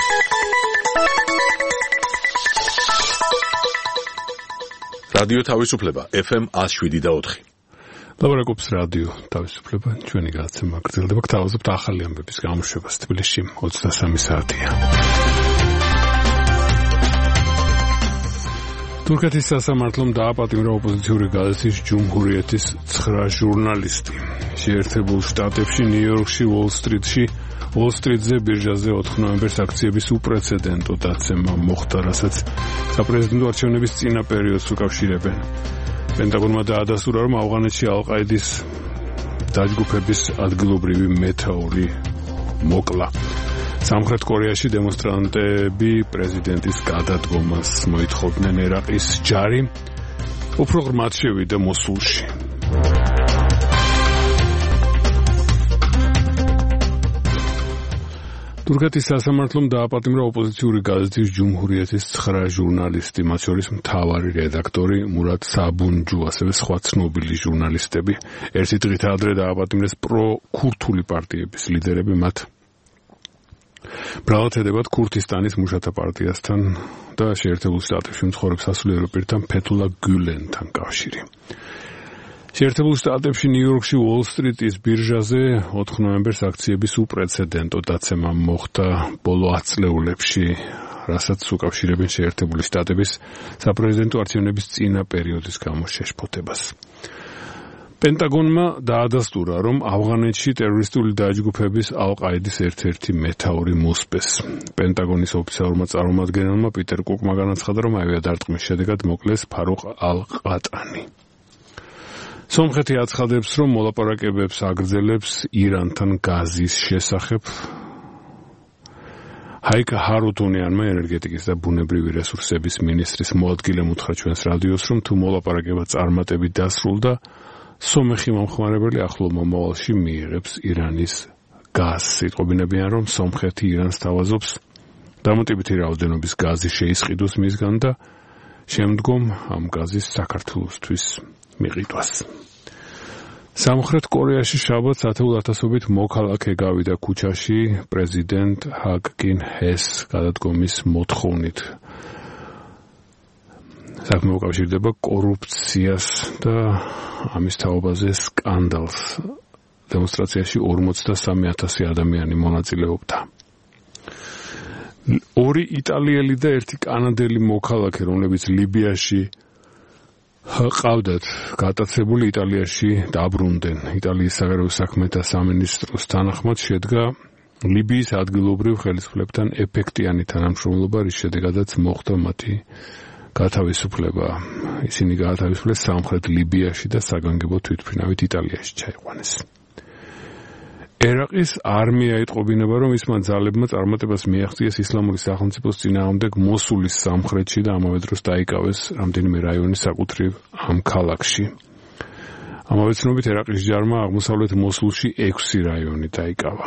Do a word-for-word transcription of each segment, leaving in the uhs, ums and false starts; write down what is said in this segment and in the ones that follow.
რადიო თავისუფლება ეფ ემ one oh seven და four. ლაბორატორიის რადიო თავისუფლება ჩვენი გადაცემა გრძელდება. გთავაზობთ ახალი ამბების გამოშვებას. თბილისში twenty-three საათია. თურქეთის სასამართლომ დააპატიმრა ოპოზიციური გაზეთის ჯუმჰურიეთის nine ჟურნალისტი. შეერთებულ შტატებში, ნიუ-იორკში, უოლ-სტრიტში, უოლ-სტრიტზე ბირჟაზე fourth ნოემბერს აქციების უპრეცედენტო დაცემა მოხდა, რასაც საპრეზიდენტო არჩევნების წინა პერიოდს უკავშირებენ. პენტაგონმა დაადასტურა, რომ ავღანეთში ალ-ყაიდის დაჯგუფების ადგილობრივი მეთაური მოკლა. სამხრეთ კორეაში დემონსტრანტები პრეზიდენტის გადადგომას მოითხოვდნენ. ერაყის ჯარი უფრო ღრმად შევიდა მოსულში. თურქეთის სასამართლომ დააპატიმრა ოპოზიციური გაზეთის ჯუმჰურიეთის nine ჟურნალისტი, მათ შორის მთავარი რედაქტორი მურატ საბუნჯუ, ასევე სხვა ცნობილი ჟურნალისტები. ერთი დღით ადრე დააპატიმრეს პრო-ქურთული პარტიების ლიდერები, მათ ბრალად ედებათ ქურთისტანის მუშათა პარტიასთან და შეერთებულ შტატებში მცხოვრებ სასულიერო პირთან ფეთულა გულენთან კავშირი. შეერთებულ შტატებში, ნიუ-იორკში, უოლ-სტრიტის ბირჟაზე fourth ნოემბერს აქციების უპრეცედენტო დაცემა მოხდა ბოლო ten წლეულებში, რასაც უკავშირებენ შეერთებული შტატების საპრეზიდენტო არჩევნების წინა პერიოდის გამოშეშფოთებას. პენტაგონმა დაადასტურა, რომ ავღანეთში ტერორისტული დაჯგუფების ალ-ყაიდის ერთ-ერთი მეთაური მოსპეს. პენტაგონის ოფიციალურმა წარმომადგენელმა პიტერ კუკმა განაცხადა, რომ ავიადარტყმის შედეგად მოკლეს ფარუხ ალ-ყატანი. სომხეთი აცხადებს, რომ მოლაპარაკებებს აგრძელებს ირანთან გაზის შესახებ. ჰაიკ ჰარუთუნიანმა, ენერგეტიკის და ბუნებრივი რესურსების მინისტრის მოადგილემ უთხრა ჩვენს რადიოს, რომ თუ მოლაპარაკება წარმატებით დასრულდა, სომეხი მომხმარებელი ახლო მომავალში მიიღებს ირანის გაზს. იტყობინებიან, რომ სომხეთი ირანს თავაზობს დამატებითი რაოდენობის გაზის შეისყიდოს მისგან და შემდგომ ამ გაზის საქართველოსთვის მიყიდვას. სამხრეთ კორეაში შაბათს ათეულ ათასობით მოქალაქე გავიდა ქუჩაში პრეზიდენტ ჰაკ კინ ჰეს გადადგომის მოთხოვნით. საქმე უკავშირდება კორუფციას და ამის თაობაზე სკანდალს. დემონსტრაციაში ორმოცდასამი ათასი ადამიანი მონაწილეობდა. ორი იტალიელი და ერთი კანადელი მოქალაქე, რომლებიც ლიბიაში ჰყავდათ გატაცებული, იტალიაში დაბრუნდნენ. იტალიის საგარეო საქმეთა სამინისტროს თანახმად შედგა ლიბიის ადგილობრივ ხელისუფლებთან ეფექტიანი თანამშრომლობა, რის შედეგადაც მოხდა მათი გათავისუფლება. ისინი გაათავისუფლეს სამხრეთ ლიბიაში და საგანგებო თვითმფრინავით იტალიაში ჩაიყვანეს. ერაყის არმია იტყობინება, რომ ისმა ძალებმა წარმატებას მიაღწიეს ისლამური სახელმწიფოს წინააღმდეგ მოსულის სამხრეთში და ამავე დროს დაიკავეს რამდენიმე რაიონი საკუთრივ ამ ქალაქში. ამავე ცნობით, ერაყის ჯარმა აღმოსავლეთ მოსულში ექვსი რაიონი დაიკავა.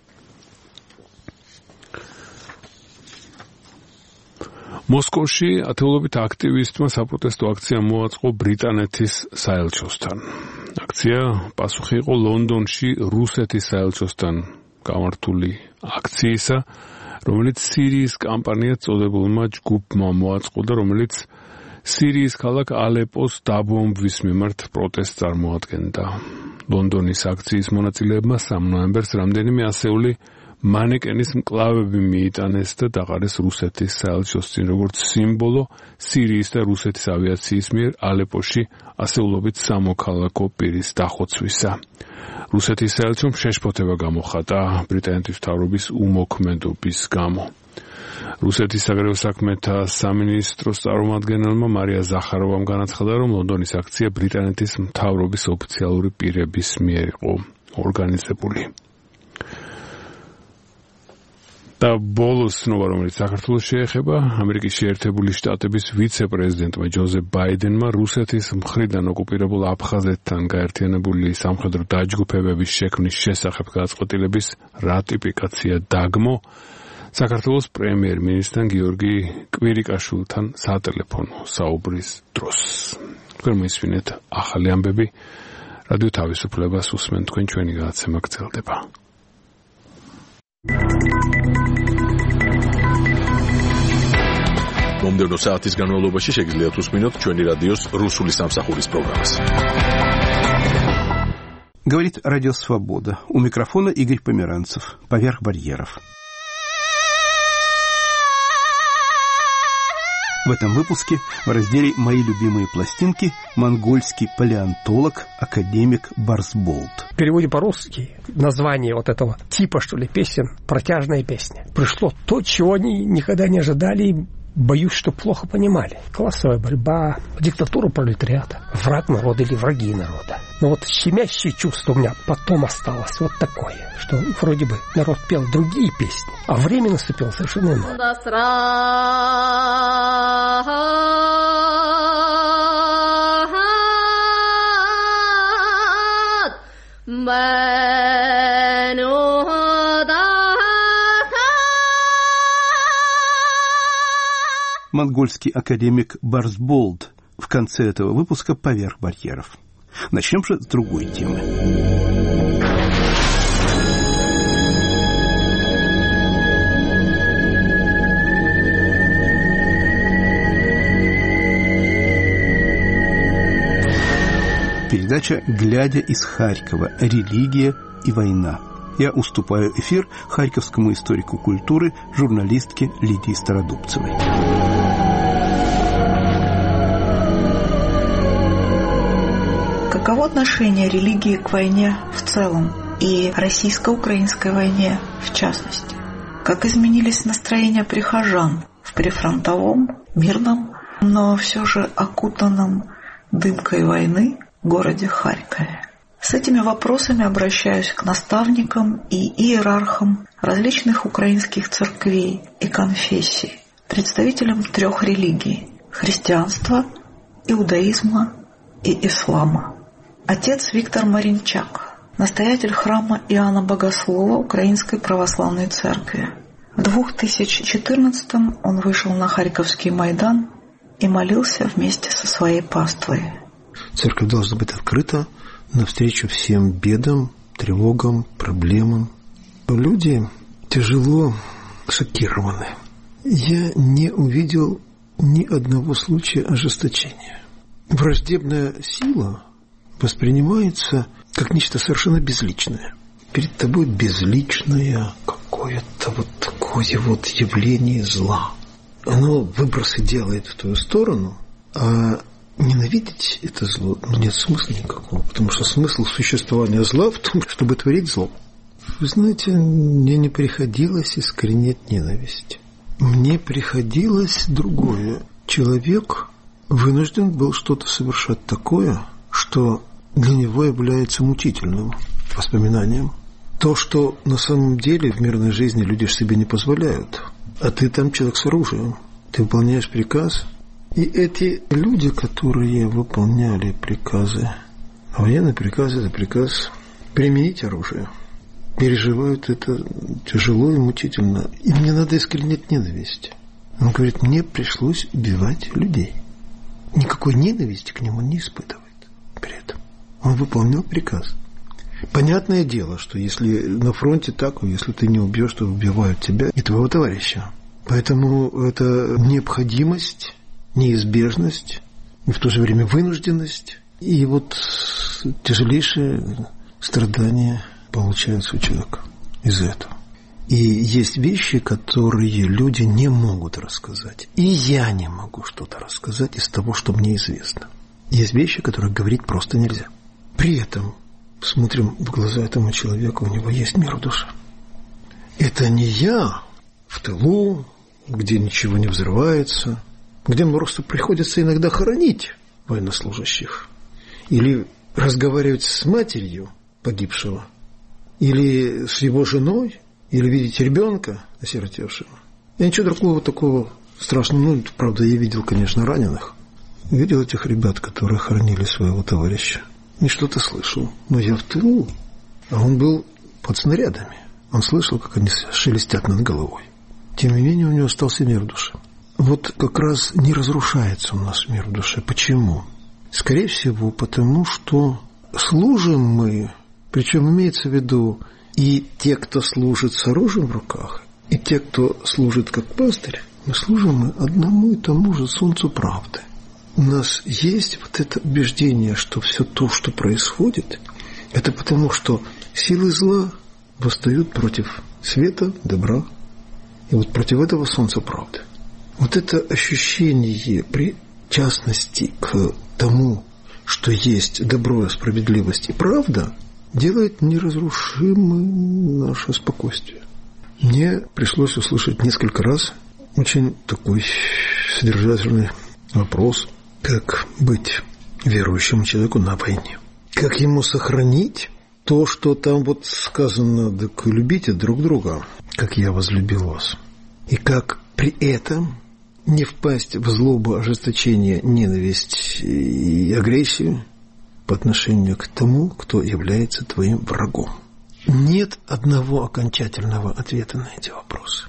მოსკოვში ათეულობით აქტივისტმა საპროტესტო აქცია მოაწყო ბრიტანეთის საელჩოსთან. აქცია პასუხი იყო ლონდონში რუსეთის საელჩოსთან გამართული აქციისა, რომელიც სირიის კამპანიად წოდებულმა ჯგუფმა მოაწყო და რომელიც სირიის ქალაქ ალეპოს დაბომბვის მიმართ პროტესტს წარმოადგენდა. ლონდონის აქციის მონაწილეებმა三ნოემბერს რამდენიმე ასეული მანეკენის მკლავები მიიტანეს და დაყარეს რუსეთის საელჩოს წინ, როგორც სიმბოლო სირიის და რუსეთის ავიაციის მიერ ალეპოში ასეულობით სამოქალაქო პირის დახოცვისა. რუსეთის საელჩომ შეშფოთება გამოხატა ბრიტანეთის მთავრობის უმოქმედობის გამო. რუსეთის საგარეო საქმეთა სამინისტროს წარმომადგენელმა მარია ზახაროვამ განაცხადა, რომ ლონდონის აქცია ბრიტანეთის მთავრობის ოფიციალური პირების მიერ იყო ორგანიზებული. და ბოლოს ცნობა, რომელიც საქართველოს შეეხება, ამერიკის შეერთებული შტატების ვიცე-პრეზიდენტმა ჯოზეფ ბაიდენმა რუსეთის მხრიდან ოკუპირებულ აფხაზეთთან გაერთიანებული სამხედრო დაჯგუფებების შექმნის შესახებ გადაწყვეტილების რატიფიკაცია დაგმო საქართველოს პრემიერ-მინისტრთან გიორგი კვირიკაშვილთან სატელეფონო საუბრის დროს. თქვენ მოისმინეთ ახალი ამბები. რადიო თავისუფლებას უსმენთ, თქვენ ჩვენი გადაცემა გრძელდება. მომდევნო საათის განმავლობაში შეგიძლიათ უსმინოთ ჩვენი რადიოს რუსული სამსახურის პროგრამას. Говорит Радио Свобода. У микрофона Игорь Померанцев. Поверх барьеров. В этом выпуске в разделе «Мои любимые пластинки» монгольский палеонтолог, академик Барсболд. В переводе по-русски название вот этого типа, что ли, песен «Протяжная песня». Пришло то, чего они никогда не ожидали, и боюсь, что плохо понимали. Классовая борьба, диктатура пролетариата, враг народа или враги народа. Но вот щемящее чувство у меня потом осталось вот такое, что вроде бы народ пел другие песни, а время наступило совершенно иное. Монгольский академик Барсболд в конце этого выпуска «Поверх барьеров». Начнем же с другой темы. Передача «Глядя из Харькова. Религия и война». Я уступаю эфир харьковскому историку культуры, журналистке Лидии Стародубцевой. Каково отношение религии к войне в целом и российско-украинской войне в частности? Как изменились настроения прихожан в прифронтовом, мирном, но все же окутанном дымкой войны городе Харькове? С этими вопросами обращаюсь к наставникам и иерархам различных украинских церквей и конфессий, представителям трех религий – христианства, иудаизма и ислама. Отец Виктор Маринчак, настоятель храма Иоанна Богослова Украинской Православной Церкви. В две тысячи четырнадцатом он вышел на Харьковский Майдан и молился вместе со своей паствой. Церковь должна быть открыта навстречу всем бедам, тревогам, проблемам. Люди тяжело шокированы. Я не увидел ни одного случая ожесточения. Враждебная сила воспринимается как нечто совершенно безличное. Перед тобой безличное какое-то вот такое вот явление зла. Оно выбросы делает в твою сторону, а ненавидеть это зло, ну, нет смысла никакого, потому что смысл существования зла в том, чтобы творить зло. Вы знаете, мне не приходилось искоренять ненависть. Мне приходилось другое. Человек вынужден был что-то совершать такое, что для него является мучительным воспоминанием. То, что на самом деле в мирной жизни люди себе не позволяют. А ты там человек с оружием. Ты выполняешь приказ. И эти люди, которые выполняли приказы, военный приказ – это приказ применить оружие, переживают это тяжело и мучительно. И мне надо искоренять ненависть. Он говорит, мне пришлось убивать людей. Никакой ненависти к нему не испытывает при этом. Он выполнял приказ. Понятное дело, что если на фронте так, если ты не убьешь, то убивают тебя и твоего товарища. Поэтому это необходимость, неизбежность, и в то же время вынужденность. И вот тяжелейшие страдания получаются у человека из-за этого. И есть вещи, которые люди не могут рассказать. И я не могу что-то рассказать из того, что мне известно. Есть вещи, которые говорить просто нельзя. При этом смотрим в глаза этому человеку, у него есть мир в душе. Это не я в тылу, где ничего не взрывается, где мне просто приходится иногда хоронить военнослужащих, или разговаривать с матерью погибшего, или с его женой, или видеть ребенка осиротевшего. Я ничего другого такого страшного, ну, правда, я видел, конечно, раненых, видел этих ребят, которые хоронили своего товарища, и что-то слышал. Но я в тылу, а он был под снарядами. Он слышал, как они шелестят над головой. Тем не менее, у него остался мир в душе. Вот как раз не разрушается у нас мир в душе. Почему? Скорее всего, потому что служим мы, причем имеется в виду и те, кто служит с оружием в руках, и те, кто служит как пастырь, Мы служим мы одному и тому же солнцу правды. У нас есть вот это убеждение, что все то, что происходит, это потому, что силы зла восстают против света, добра, и вот против этого солнца правды. Вот это ощущение причастности к тому, что есть добро, справедливость и правда, делает неразрушимым наше спокойствие. Мне пришлось услышать несколько раз очень такой содержательный вопрос, как быть верующему человеку на войне. Как ему сохранить то, что там вот сказано, так любите друг друга, как я возлюбил вас. И как при этом не впасть в злобу, ожесточение, ненависть и агрессию по отношению к тому, кто является твоим врагом. Нет одного окончательного ответа на эти вопросы.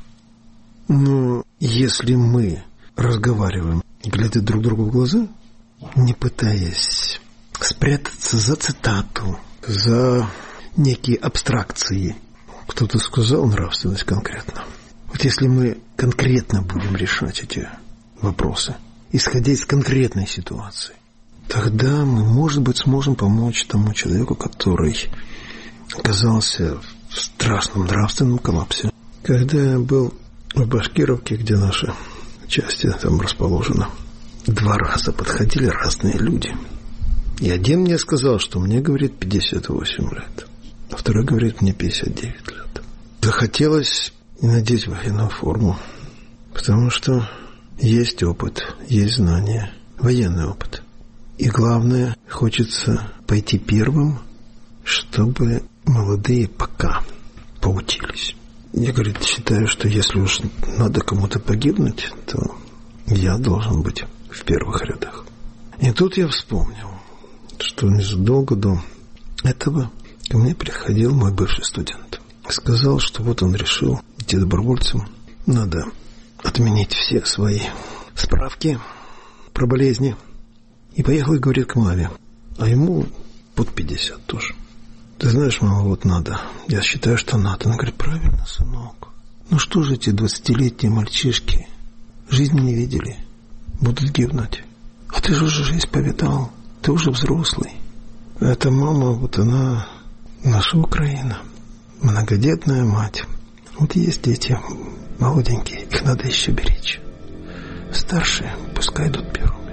Но если мы разговариваем, глядя друг другу в глаза, не пытаясь спрятаться за цитату, за некие абстракции, кто-то сказал нравственность конкретно. Вот если мы конкретно будем решать эти вопросы, исходя из конкретной ситуации, тогда мы, может быть, сможем помочь тому человеку, который оказался в страшном нравственном коллапсе. Когда я был в Башкировке, где наша часть там расположена, два раза подходили разные люди. И один мне сказал, что мне, говорит, пятьдесят восемь лет, а второй говорит, мне пятьдесят девять лет. Захотелось надеть военную форму, потому что есть опыт, есть знания, военный опыт. И главное, хочется пойти первым, чтобы молодые пока поучились. Я, говорит, считаю, что если уж надо кому-то погибнуть, то я должен быть в первых рядах. И тут я вспомнил, что незадолго до этого ко мне приходил мой бывший студент. Сказал, что вот он решил идти добровольцем. Надо отменить все свои справки про болезни. И поехал, говорит, к маме. А ему под пятьдесят тоже. Ты знаешь, мама, вот надо. Я считаю, что надо. Она говорит, правильно, сынок. Ну что же эти двадцатилетние мальчишки жизни не видели? Будут гибнуть. А ты же уже жизнь повидал. Ты уже взрослый. Эта мама, вот она наша Украина. Многодетная мать. Вот есть дети молоденькие. Их надо еще беречь. Старшие пускай идут первыми.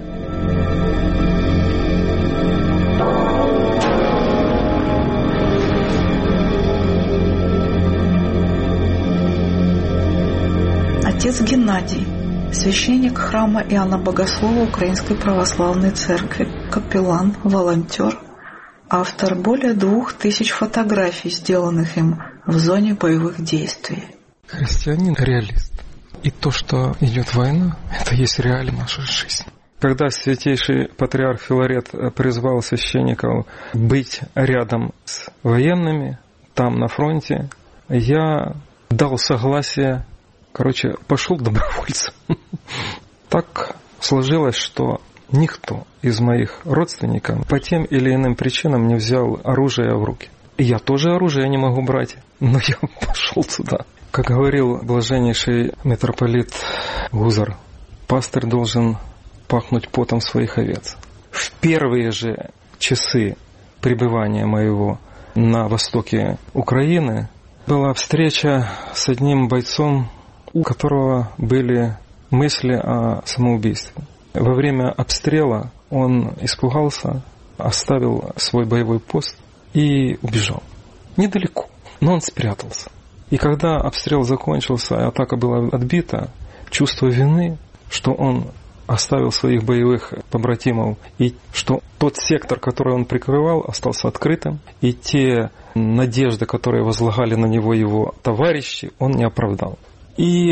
Отец Геннадий, священник храма Иоанна Богослова Украинской Православной Церкви, капеллан, волонтер, автор более двух тысяч фотографий, сделанных им в зоне боевых действий. Христианин – реалист. И то, что идет война, это есть реалия нашей жизни. Когда святейший патриарх Филарет призвал священников быть рядом с военными, там на фронте, я дал согласие, короче, пошел добровольцем. Так сложилось, что никто из моих родственников по тем или иным причинам не взял оружие в руки. И я тоже оружие не могу брать, но я пошел туда. Как говорил блаженнейший митрополит Гузар, пастырь должен пахнуть потом своих овец. В первые же часы пребывания моего на востоке Украины была встреча с одним бойцом, у которого были мысли о самоубийстве. Во время обстрела он испугался, оставил свой боевой пост и убежал. Недалеко, но он спрятался. И когда обстрел закончился, и атака была отбита, чувство вины, что он оставил своих боевых побратимов, и что тот сектор, который он прикрывал, остался открытым, и те надежды, которые возлагали на него его товарищи, он не оправдал. И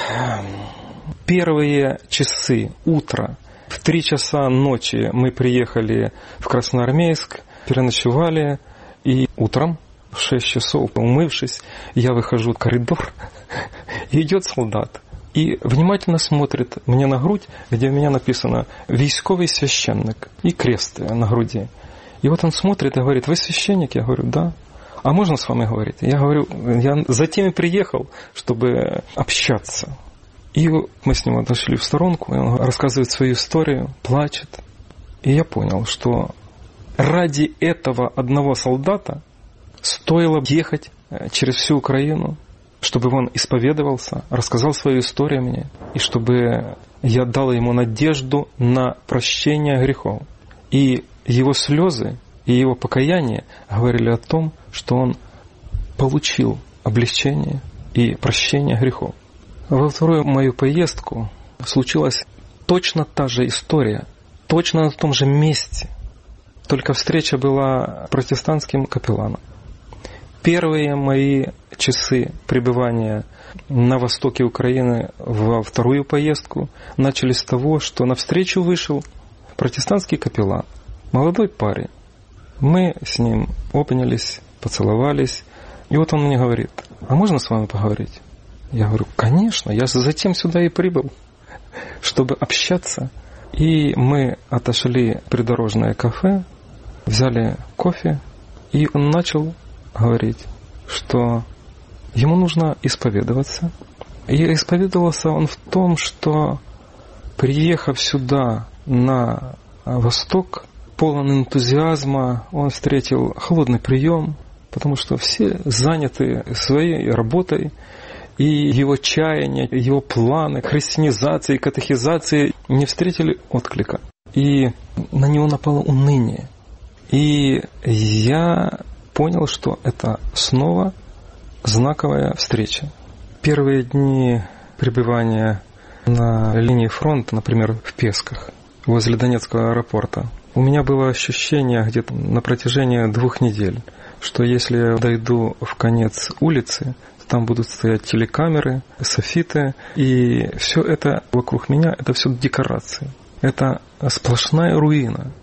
первые часы утра, в три часа ночи мы приехали в Красноармейск, переночевали, и утром в шесть часов, умывшись, я выхожу в коридор, и идет солдат. И внимательно смотрит мне на грудь, где у меня написано «Військовый священник» и крест на груди. И вот он смотрит и говорит: «Вы священник?» Я говорю: «Да». «А можно с вами говорить?» Я говорю: «Я за тем и приехал, чтобы общаться». И мы с ним отошли в сторонку, и он рассказывает свою историю, плачет. И я понял, что ради этого одного солдата стоило ехать через всю Украину, чтобы он исповедовался, рассказал свою историю мне, и чтобы я дал ему надежду на прощение грехов. И его слезы и его покаяние говорили о том, что он получил облегчение и прощение грехов. Во вторую мою поездку случилась точно та же история, точно на том же месте, только встреча была протестантским капелланом. Первые мои часы пребывания на востоке Украины во вторую поездку начались с того, что навстречу вышел протестантский капеллан, молодой парень. Мы с ним обнялись, поцеловались, и вот он мне говорит: а можно с вами поговорить? Я говорю: конечно, я затем сюда и прибыл, чтобы общаться. И мы отошли в придорожное кафе, взяли кофе, и он начал говорить, что ему нужно исповедоваться. И исповедовался он в том, что, приехав сюда на восток, полон энтузиазма, он встретил холодный прием, потому что все заняты своей работой, и его чаяния, его планы христианизации, катехизации не встретили отклика. И на него напало уныние. И я понял, что это снова знаковая встреча. Первые дни пребывания на линии фронта, например, в Песках, возле Донецкого аэропорта, у меня было ощущение где-то на протяжении двух недель, что если я дойду в конец улицы, там будут стоять телекамеры, софиты, и все это вокруг меня, это все декорации. Это сплошная руина.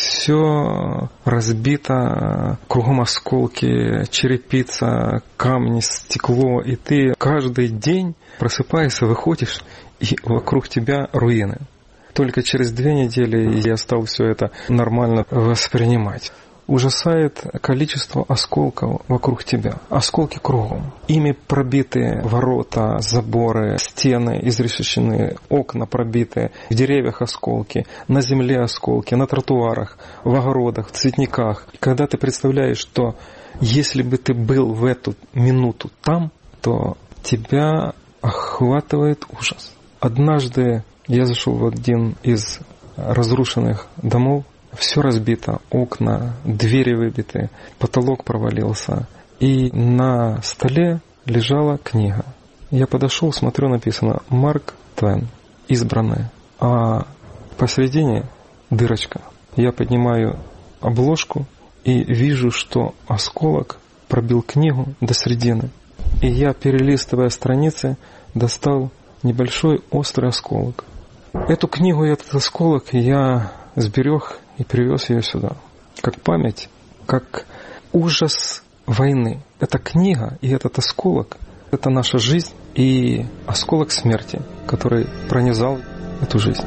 Все разбито, кругом осколки, черепица, камни, стекло, и ты каждый день, просыпаешься, выходишь, и вокруг тебя руины. Только через две недели я стал все это нормально воспринимать. Ужасает количество осколков вокруг тебя. Осколки кругом. Ими пробиты ворота, заборы, стены изрешечены, окна пробиты, в деревьях осколки, на земле осколки, на тротуарах, в огородах, в цветниках. И когда ты представляешь, что если бы ты был в эту минуту там, то тебя охватывает ужас. Однажды я зашел в один из разрушенных домов. Все разбито, окна, двери выбиты, потолок провалился. И на столе лежала книга. Я подошел, смотрю, написано «Марк Твен, избранные». А посередине дырочка. Я поднимаю обложку и вижу, что осколок пробил книгу до середины. И я, перелистывая страницы, достал небольшой острый осколок. Эту книгу и этот осколок я сберег и привез ее сюда. Как память, как ужас войны. Эта книга и этот осколок — это наша жизнь и осколок смерти, который пронизал эту жизнь.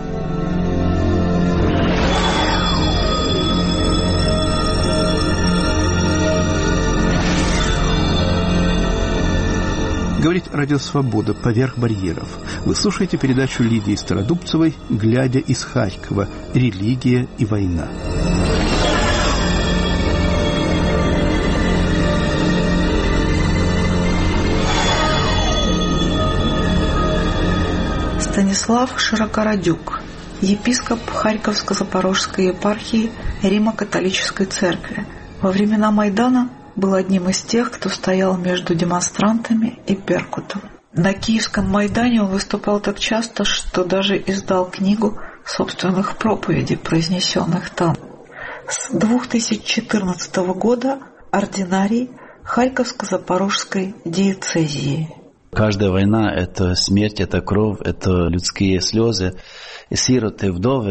Говорит Радио Свобода «Поверх барьеров». Вы слушаете передачу Лидии Стародубцевой «Глядя из Харькова. Религия и война». Станислав Широкородюк, епископ Харьковско-Запорожской епархии Римо-католической церкви. Во времена Майдана был одним из тех, кто стоял между демонстрантами и Беркутом. На Киевском Майдане он выступал так часто, что даже издал книгу собственных проповедей, произнесенных там. С две тысячи четырнадцатого года ординарий Харьковско-Запорожской диецезии. Каждая война — это смерть, это кровь, это людские слезы. И сироты, вдовы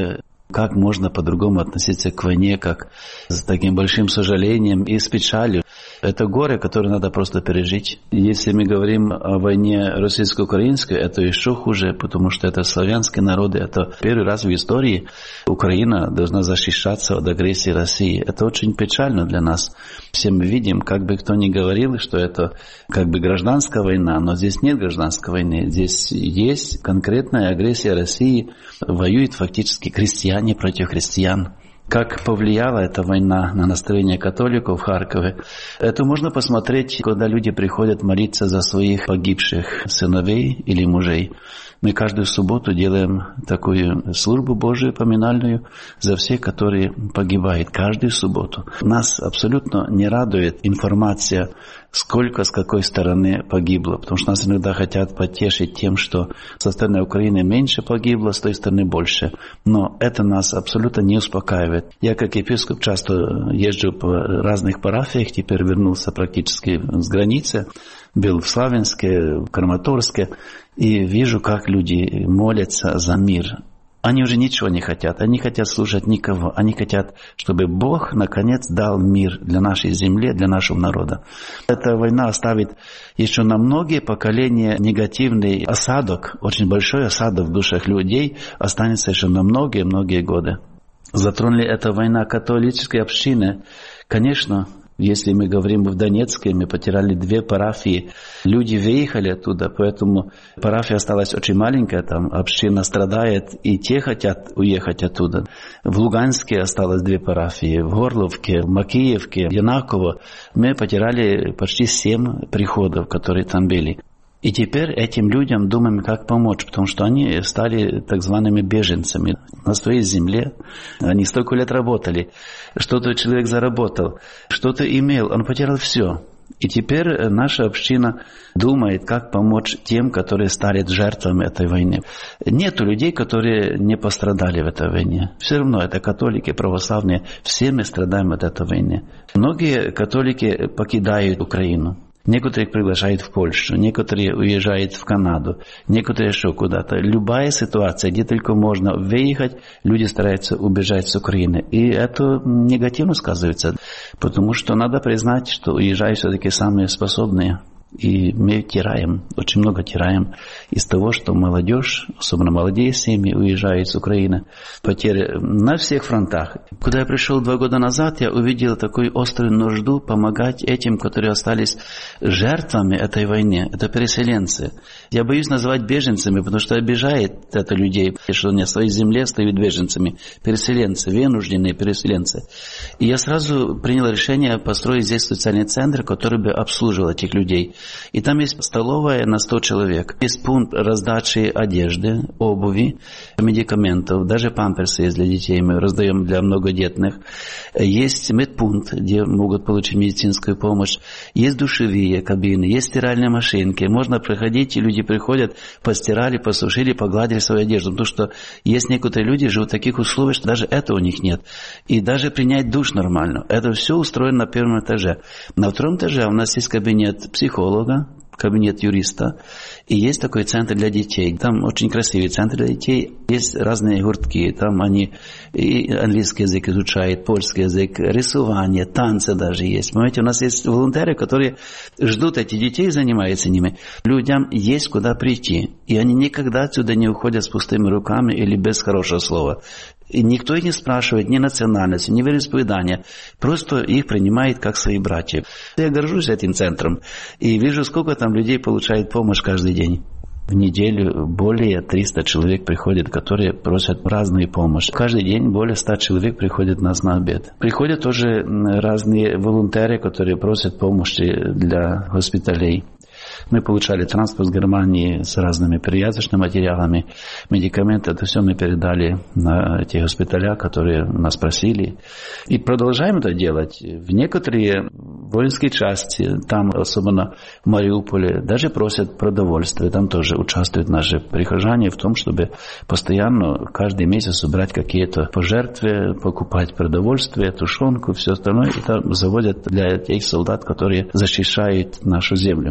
Как можно по-другому относиться к войне, как с таким большим сожалением и с печалью. Это горе, которое надо просто пережить. Если мы говорим о войне российско-украинской, это еще хуже, потому что это славянские народы. Это первый раз в истории Украина должна защищаться от агрессии России. Это очень печально для нас. Все мы видим, как бы кто ни говорил, что это как бы гражданская война, но здесь нет гражданской войны. Здесь есть конкретная агрессия России. Воюют фактически крестьяне против христиан. Как повлияла эта война на настроение католиков в Харькове, это можно посмотреть, когда люди приходят молиться за своих погибших сыновей или мужей. Мы каждую субботу делаем такую службу Божию поминальную за всех, которые погибают. Каждую субботу. Нас абсолютно не радует информация, сколько с какой стороны погибло. Потому что нас иногда хотят потешить тем, что со стороны Украины меньше погибло, с той стороны больше. Но это нас абсолютно не успокаивает. Я как епископ часто езжу по разных парафиях, теперь вернулся практически с границы. Был в Славянске, в Краматорске. И вижу, как люди молятся за мир. Они уже ничего не хотят. Они хотят слушать никого. Они хотят, чтобы Бог наконец дал мир для нашей земли, для нашего народа. Эта война оставит еще на многие поколения негативный осадок, очень большой осадок в душах людей, останется еще на многие-многие годы. Затронули эта война католической общины. Конечно, если мы говорим в Донецке, мы потеряли две парафии. Люди выехали оттуда, поэтому парафия осталась очень маленькая, там община страдает, и те хотят уехать оттуда. В Луганске осталось две парафии, в Горловке, в Макеевке, в Янаково. Мы потеряли почти семь приходов, которые там были. И теперь этим людям думаем, как помочь, потому что они стали так зваными беженцами на своей земле. Они столько лет работали, что-то человек заработал, что-то имел, он потерял все. И теперь наша община думает, как помочь тем, которые стали жертвами этой войны. Нету людей, которые не пострадали в этой войне. Все равно это католики, православные, все мы страдаем от этой войны. Многие католики покидают Украину. Некоторых приглашают в Польшу, некоторые уезжают в Канаду, некоторые еще куда-то. Любая ситуация, где только можно выехать, люди стараются убежать с Украины. И это негативно сказывается, потому что надо признать, что уезжают все-таки самые способные. И мы теряем, очень много теряем из того, что молодежь, особенно молодые семьи, уезжают с Украины. Потери на всех фронтах. Когда я пришел два года назад, я увидел такую острую нужду помогать этим, которые остались жертвами этой войны. Это переселенцы. Я боюсь называть беженцами, потому что обижает это людей, что они на своей земле стают беженцами. Переселенцы, вынужденные переселенцы. И я сразу принял решение построить здесь социальный центр, который бы обслуживал этих людей. И там есть столовая на сто человек. Есть пункт раздачи одежды, обуви, медикаментов. Даже памперсы есть для детей. Мы раздаем для многодетных. Есть медпункт, где могут получить медицинскую помощь. Есть душевые кабины, есть стиральные машинки. Можно приходить, и люди приходят, постирали, посушили, погладили свою одежду. Потому что есть некоторые люди, живут в таких условиях, что даже этого у них нет. И даже принять душ нормально. Это все устроено на первом этаже. На втором этаже у нас есть кабинет психолога, кабинет юриста, и есть такой центр для детей. Там очень красивый центр для детей. Есть разные гуртки. Там они и английский язык изучают, польский язык, рисование, танцы даже есть. Понимаете, у нас есть волонтеры, которые ждут этих детей и занимаются ними. Людям есть куда прийти. И они никогда отсюда не уходят с пустыми руками или без хорошего слова. И никто их не спрашивает ни национальности, ни вероисповедания. Просто их принимает как свои братья. Я горжусь этим центром и вижу, сколько там людей получает помощь каждый день. В неделю более триста человек приходят, которые просят разную помощь. Каждый день более ста человек приходят нас на обед. Приходят тоже разные волонтеры, которые просят помощи для госпиталей. Мы получали транспорт с Германии с разными перевязочными материалами, медикаменты. Это все мы передали на эти госпиталя, которые нас просили. И продолжаем это делать. В некоторые воинские части, там особенно в Мариуполе, даже просят продовольствие. Там тоже участвуют наши прихожане в том, чтобы постоянно каждый месяц убрать какие-то пожертвы, покупать продовольствие, тушенку, все остальное. Это заводят для тех солдат, которые защищают нашу землю.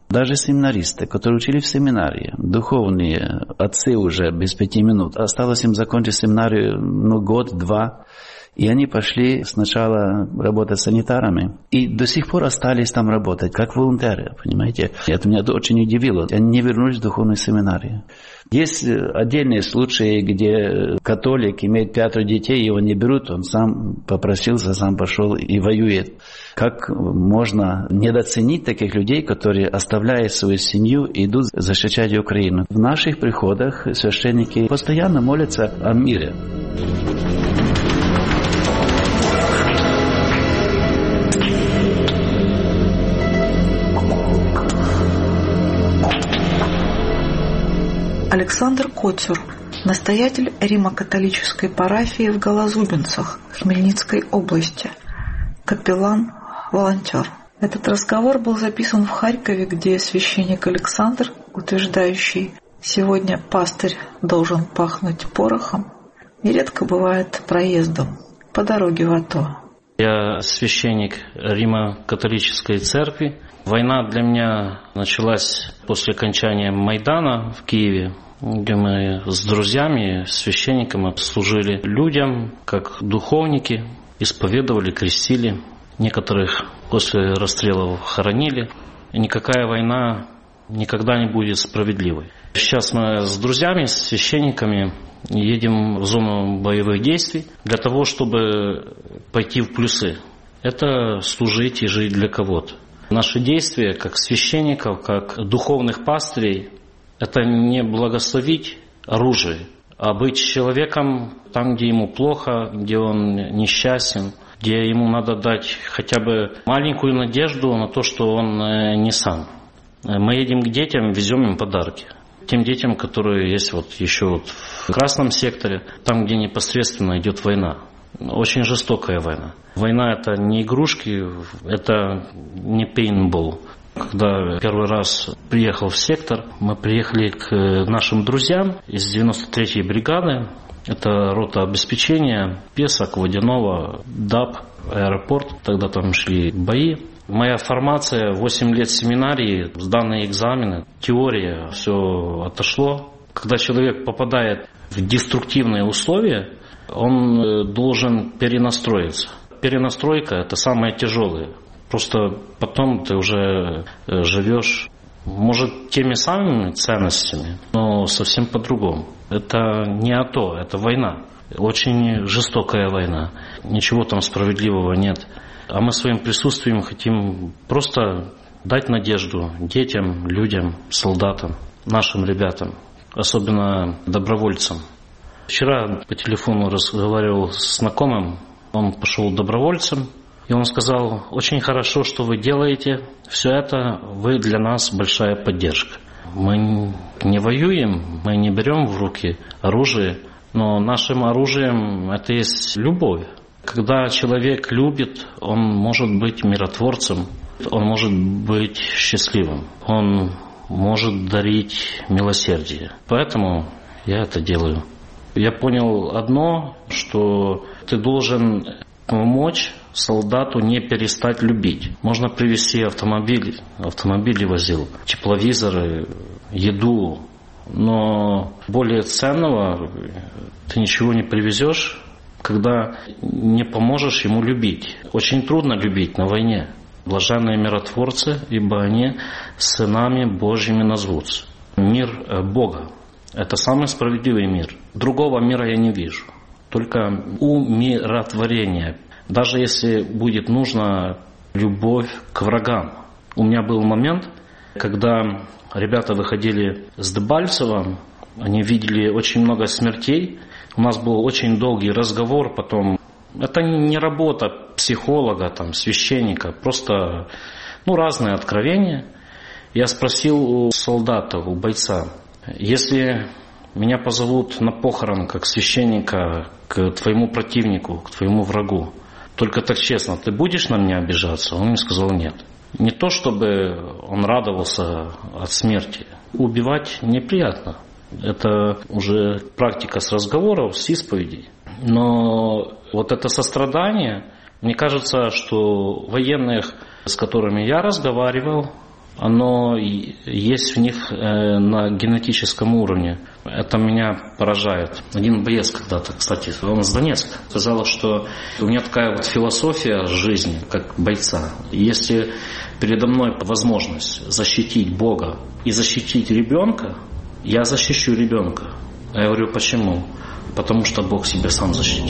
Даже семинаристы, которые учили в семинарии, духовные отцы уже без пяти минут, осталось им закончить семинарию ну, год-два, и они пошли сначала работать санитарами, и до сих пор остались там работать, как волонтеры, понимаете? Это меня очень удивило. Они не вернулись в духовную семинарию. Есть отдельные случаи, где католик имеет пятеро детей, его не берут, он сам попросился, сам пошел и воюет. Как можно недооценить таких людей, которые, оставляя свою семью, идут защищать Украину? В наших приходах священники постоянно молятся о мире. Александр Коцюр, настоятель Римо-католической парафии в Голозубинцах Хмельницкой области, капеллан-волонтер. Этот разговор был записан в Харькове, где священник Александр, утверждающий «сегодня пастырь должен пахнуть порохом», нередко бывает проездом по дороге в АТО. Я священник Римо-католической церкви. Война для меня началась после окончания Майдана в Киеве, где мы с друзьями, священниками служили людям, как духовники, исповедовали, крестили. Некоторых после расстрелов хоронили. И никакая война никогда не будет справедливой. Сейчас мы с друзьями, с священниками едем в зону боевых действий для того, чтобы пойти в плюсы. Это служить и жить для кого-то. Наши действия, как священников, как духовных пастырей, это не благословить оружие, а быть человеком там, где ему плохо, где он несчастен, где ему надо дать хотя бы маленькую надежду на то, что он не сам. Мы едем к детям, везем им подарки. Тем детям, которые есть вот еще вот в красном секторе, там, где непосредственно идет война. Очень жестокая война. Война – это не игрушки, это не пейнтбол. Когда первый раз приехал в сектор, мы приехали к нашим друзьям из девяносто третьей бригады. Это рота обеспечения, Песок, Водяного, ДАП, аэропорт. Тогда там шли бои. Моя формация, восемь лет семинарии, сданные экзамены, теория, все отошло. Когда человек попадает в деструктивные условия, он должен перенастроиться. Перенастройка – это самое тяжелое. Просто потом ты уже живешь, может, теми самыми ценностями, но совсем по-другому. Это не АТО, это война. Очень жестокая война. Ничего там справедливого нет. А мы своим присутствием хотим просто дать надежду детям, людям, солдатам, нашим ребятам, особенно добровольцам. Вчера по телефону разговаривал с знакомым, он пошел добровольцем, и он сказал: очень хорошо, что вы делаете, все это вы для нас большая поддержка. Мы не воюем, мы не берем в руки оружие, но нашим оружием это есть любовь. Когда человек любит, он может быть миротворцем, он может быть счастливым, он может дарить милосердие. Поэтому я это делаю. Я понял одно, что ты должен помочь солдату не перестать любить. Можно привезти автомобиль, автомобили возил, тепловизоры, еду, но более ценного ты ничего не привезешь, когда не поможешь ему любить. Очень трудно любить на войне. Блаженные миротворцы, ибо они сынами Божьими назовутся. Мир Бога. Это самый справедливый мир. Другого мира я не вижу. Только умиротворение. Даже если будет нужна любовь к врагам. У меня был момент, когда ребята выходили с Дебальцева, они видели очень много смертей. У нас был очень долгий разговор потом. Это не работа психолога, там, священника, просто ну, разные откровения. Я спросил у солдата, у бойца: если меня позовут на похорон как священника к твоему противнику, к твоему врагу, только так честно, ты будешь на меня обижаться? Он мне сказал: нет. Не то, чтобы он радовался от смерти. Убивать неприятно. Это уже практика с разговоров, с исповедей. Но вот это сострадание, мне кажется, что военных, с которыми я разговаривал, оно есть в них на генетическом уровне. Это меня поражает. Один боец когда-то, кстати, он из Донецка, сказал, что у меня такая вот философия жизни, как бойца. Если передо мной возможность защитить Бога и защитить ребенка, я защищу ребенка. Я говорю, почему? Потому что Бог себя сам защитит.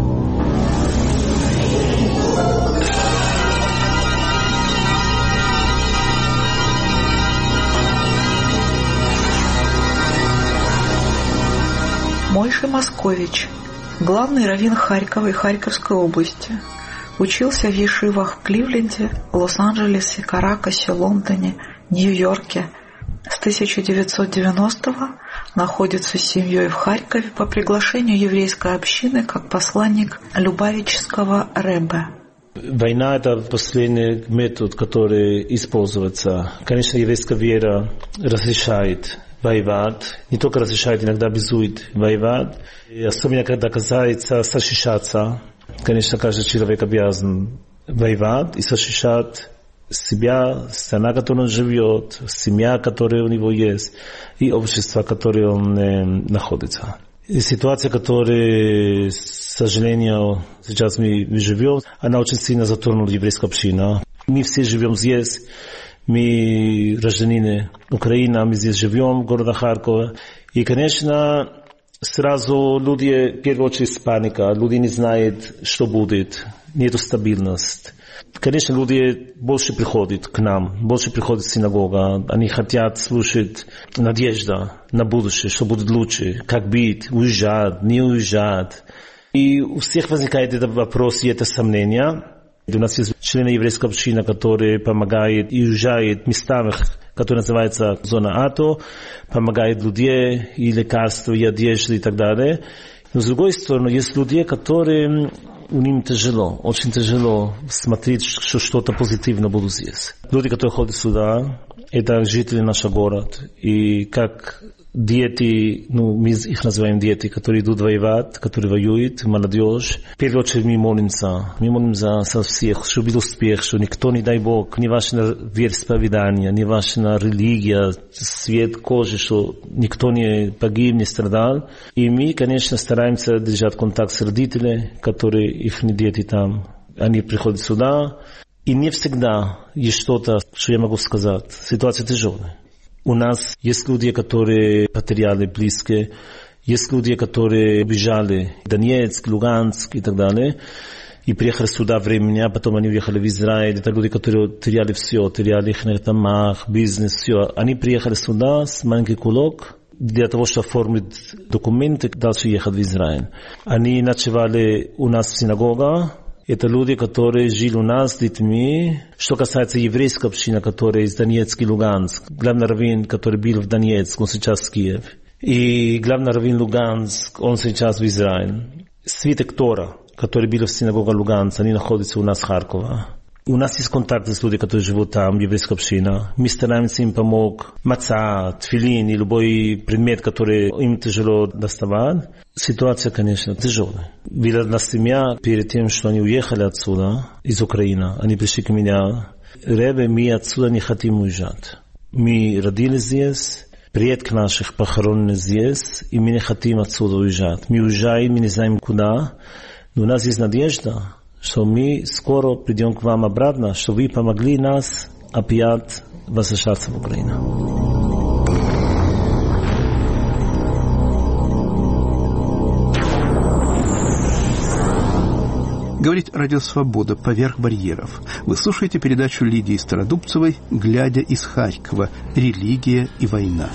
Мойша Москович, главный раввин Харькова и Харьковской области, учился в ешивах в Кливленде, Лос-Анджелесе, Каракасе, Лондоне, Нью-Йорке. С тысяча девятьсот девяностого находится с семьей в Харькове по приглашению еврейской общины как посланник Любавического ребе. Война – это последний метод, который используется. Конечно, еврейская вера разрешает воевать, не только разрешает, иногда обязует воевать. И особенно, когда касается защищаться, конечно, каждый человек обязан воевать и защищать себя, страна, в которой он живет, семья, которая у него есть, и общество, в котором он э, находится. И ситуация, которая, к сожалению, сейчас мы, мы живем, она очень сильно затронула еврейскую общину. Мы все живем здесь, мы гражданины Украины, мы здесь живем, в городе Харькова. И, конечно, сразу люди, в первую очередь, паника, люди не знают, что будет, нету стабильности. Конечно, люди больше приходят к нам, больше приходят в синагогу. Они хотят слушать надежду на будущее, что будет лучше, как быть, уезжать, не уезжать. И у всех возникает этот вопрос и это сомнение. У нас есть члены еврейской общины, которые помогают и уезжают в местах, которые называются зона АТО, помогают людям и лекарства, и одежды и так далее. Но с другой стороны, есть люди, которые у них тяжело, очень тяжело смотреть, что что-то позитивное будет здесь. Люди, которые ходят сюда, это жители нашего города. И как дети, ну, мы их называем дети, которые идут воевать, которые воюют, молодежь. В первую очередь мы молимся. Мы молимся за всех, чтобы был успех, что никто, не дай Бог, не ваше вероисповедание, не ваша религия, цвет кожи, что никто не погиб, не страдал. И мы, конечно, стараемся держать контакт с родителями, которые их дети там. Они приходят сюда. И не всегда есть что-то, что я могу сказать. Ситуация тяжелая. У нас есть люди, которые потеряли близкие, есть люди, которые бежали в Донецк, Луганск и так далее, и приехали сюда времени, а потом они уехали в Израиль. Это люди, которые теряли все, теряли их домах, бизнес, все. Они приехали сюда с маленький кулак для того, чтобы оформить документы, дальше ехать в Израиль. Они ночевали у нас в синагоге. Это люди, которые жили у нас с детьми. Что касается еврейской общины, которая из Донецка и Луганск, главный раввин, который был в Донецк, он сейчас в Киеве. И главный раввин Луганск, он сейчас в Израиле. Свиток Тора, который был в синагоге Луганска, они находятся у нас в Харькове. У нас есть контакты с людьми, которые живут там, еврейская община. Мы стараемся им помочь. Маца, тфилин и любой предмет, который им тяжело доставать. Ситуация, конечно, тяжелая. Была одна семья, перед тем, что они уехали отсюда, из Украины, они пришли к меня. Ребе, мы отсюда не хотим уезжать. Мы родились здесь, предки наших похоронены здесь, и мы не хотим отсюда уезжать. Мы уезжаем, мы не знаем куда, но у нас есть надежда, что мы скоро придем к вам обратно, что вы помогли нас опять возвращаться в Украину. Говорит Радио Свобода «Поверх барьеров». Вы слушаете передачу Лидии Стародубцевой «Глядя из Харькова. Религия и война».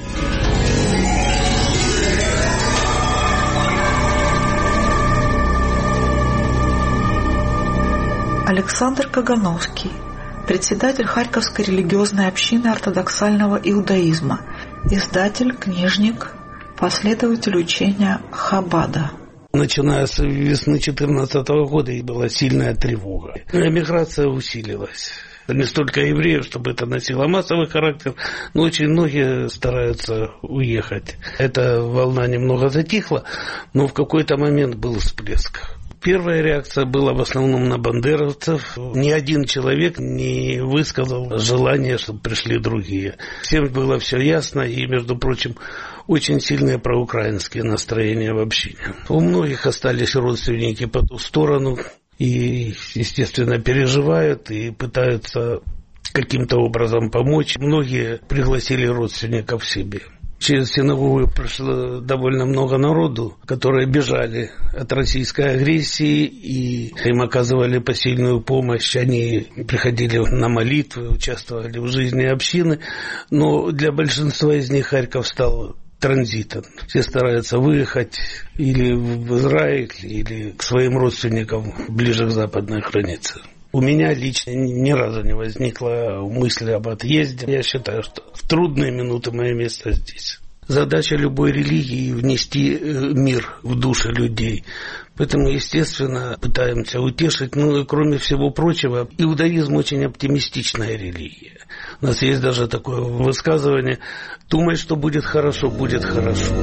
Александр Кагановский, председатель Харьковской религиозной общины ортодоксального иудаизма, издатель, книжник, последователь учения Хабада. Начиная с весны две тысячи четырнадцатого года и была сильная тревога. Эмиграция усилилась. Не столько евреев, чтобы это носило массовый характер, но очень многие стараются уехать. Эта волна немного затихла, но в какой-то момент был всплеск. Первая реакция была в основном на бандеровцев. Ни один человек не высказал желания, чтобы пришли другие. Всем было все ясно, и, между прочим, очень сильные проукраинские настроения в общине. У многих остались родственники по ту сторону и, естественно, переживают и пытаются каким-то образом помочь. Многие пригласили родственников к себе. Через синагогу прошло довольно много народу, которые бежали от российской агрессии, и им оказывали посильную помощь. Они приходили на молитвы, участвовали в жизни общины, но для большинства из них Харьков стал транзитом. Все стараются выехать или в Израиль, или к своим родственникам ближе к западной границе. У меня лично ни разу не возникла мысли об отъезде. Я считаю, что в трудные минуты мое место здесь. Задача любой религии – внести мир в души людей. Поэтому, естественно, пытаемся утешить. Ну и, кроме всего прочего, иудаизм очень оптимистичная религия. У нас есть даже такое высказывание: «Думай, что будет хорошо, будет хорошо».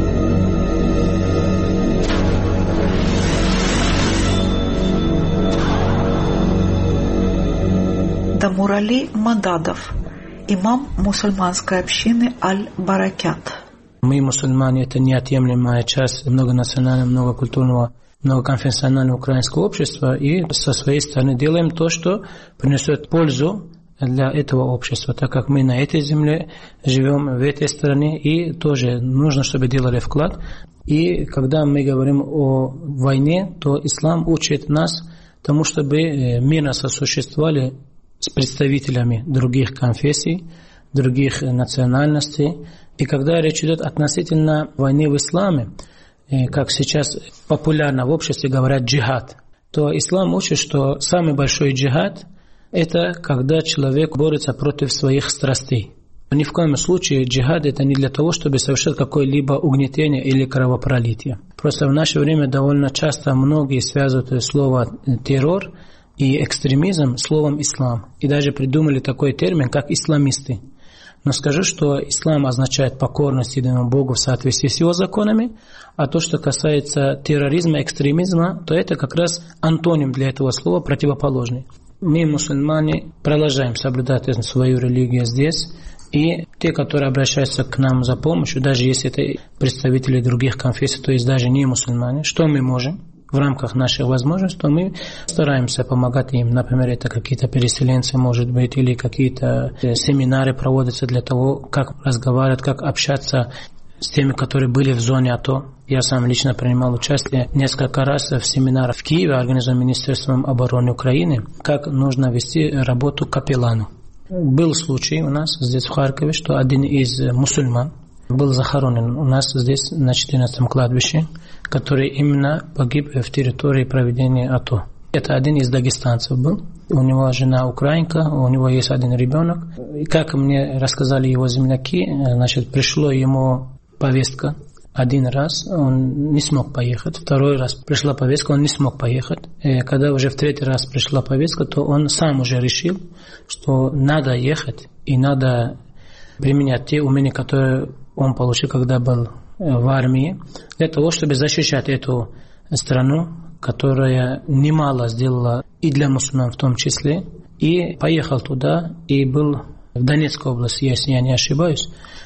Дамурали Мададов, имам мусульманской общины Аль-Баракят. Мы, мусульмане, это неотъемлемая часть многонационального, многокультурного, многоконфессионального украинского общества, и со своей стороны делаем то, что принесет пользу для этого общества, так как мы на этой земле живем, в этой стране, и тоже нужно, чтобы делали вклад. И когда мы говорим о войне, то ислам учит нас тому, чтобы мирно сосуществовали с представителями других конфессий, других национальностей. И когда речь идет относительно войны в исламе, как сейчас популярно в обществе говорят джихад, то ислам учит, что самый большой джихад – это когда человек борется против своих страстей. Ни в коем случае джихад – это не для того, чтобы совершить какое-либо угнетение или кровопролитие. Просто в наше время довольно часто многие связывают слово «террор» и экстремизм словом «ислам». И даже придумали такой термин, как «исламисты». Но скажу, что ислам означает покорность единому Богу в соответствии с его законами, а то, что касается терроризма, экстремизма, то это как раз антоним для этого слова противоположный. Мы, мусульмане, продолжаем соблюдать свою религию здесь, и те, которые обращаются к нам за помощью, даже если это представители других конфессий, то есть даже не мусульмане, что мы можем? В рамках наших возможностей, то мы стараемся помогать им. Например, это какие-то переселенцы, может быть, или какие-то семинары проводятся для того, как разговаривать, как общаться с теми, которые были в зоне АТО. Я сам лично принимал участие несколько раз в семинарах в Киеве, организованном Министерством обороны Украины, как нужно вести работу капеллану. Был случай у нас здесь в Харькове, что один из мусульман был захоронен у нас здесь на четырнадцатом кладбище, который именно погиб в территории проведения АТО. Это один из дагестанцев был. У него жена украинка, у него есть один ребенок. И как мне рассказали его земляки, значит, пришло ему повестка. Один раз он не смог поехать, второй раз пришла повестка, он не смог поехать. И когда уже в третий раз пришла повестка, то он сам уже решил, что надо ехать и надо применять те умения, которые он получил, когда был в армии, для того, чтобы защищать эту страну, которая немало сделала и для мусульман в том числе. И поехал туда, и был в Донецкой области, если я не ошибаюсь,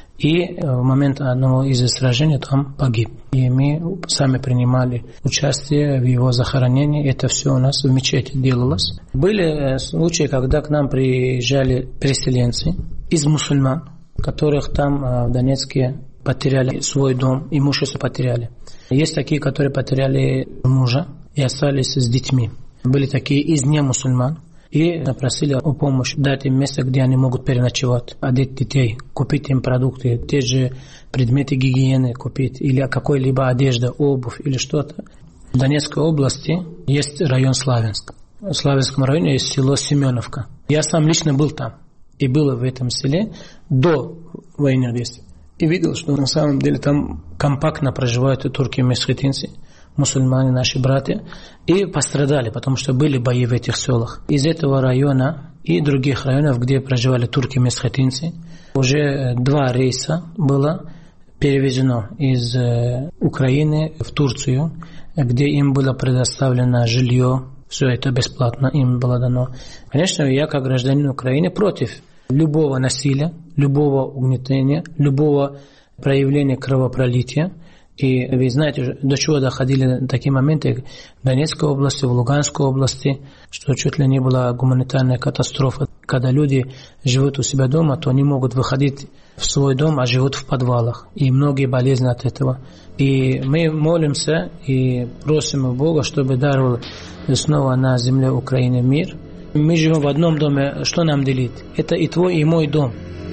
и в момент одного из сражений там погиб. И мы сами принимали участие в его захоронении. Это все у нас в мечети делалось. Были случаи, когда к нам приезжали переселенцы из мусульман, которых там в Донецке потеряли свой дом, имущество потеряли. Есть такие, которые потеряли мужа и остались с детьми. Были такие из немусульман и просили о помощи, дать им место, где они могут переночевать, одеть детей, купить им продукты, те же предметы гигиены купить, или какой-либо одежда, обувь или что-то. В Донецкой области есть район Славянск. В Славянском районе есть село Семеновка. Я сам лично был там и был в этом селе до войны здесь. И видел, что на самом деле там компактно проживают турки-месхетинцы, мусульмане, наши братья, и пострадали, потому что были бои в этих селах. Из этого района и других районов, где проживали турки-месхетинцы, уже два рейса было перевезено из Украины в Турцию, где им было предоставлено жилье, все это бесплатно им было дано. Конечно, я как гражданин Украины против любого насилия, любого угнетения, любого проявления кровопролития. И вы знаете, до чего доходили такие моменты в Донецкой области, в Луганской области, что чуть ли не была гуманитарная катастрофа. Когда люди живут у себя дома, то не могут выходить в свой дом, а живут в подвалах. И многие болезни от этого. И мы молимся и просим у Бога, чтобы даровал снова на земле Украины мир. Мы живем в одном доме, что нам делить? Это и твой, и мой дом.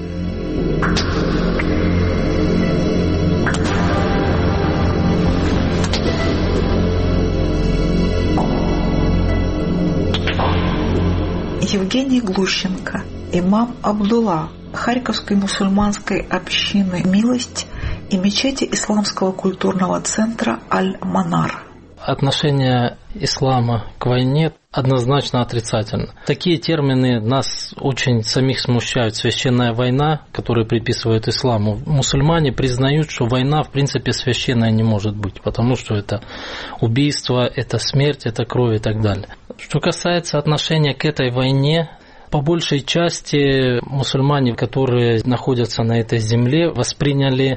Евгений Глущенко, имам Абдулла Харьковской мусульманской общины «Милость» и мечети Исламского культурного центра «Аль-Манар». Отношение ислама к войне однозначно отрицательно. Такие термины нас очень самих смущают. Священная война, которую приписывают исламу. Мусульмане признают, что война в принципе священная не может быть, потому что это убийство, это смерть, это кровь и так далее. Что касается отношения к этой войне, по большей части мусульмане, которые находятся на этой земле, восприняли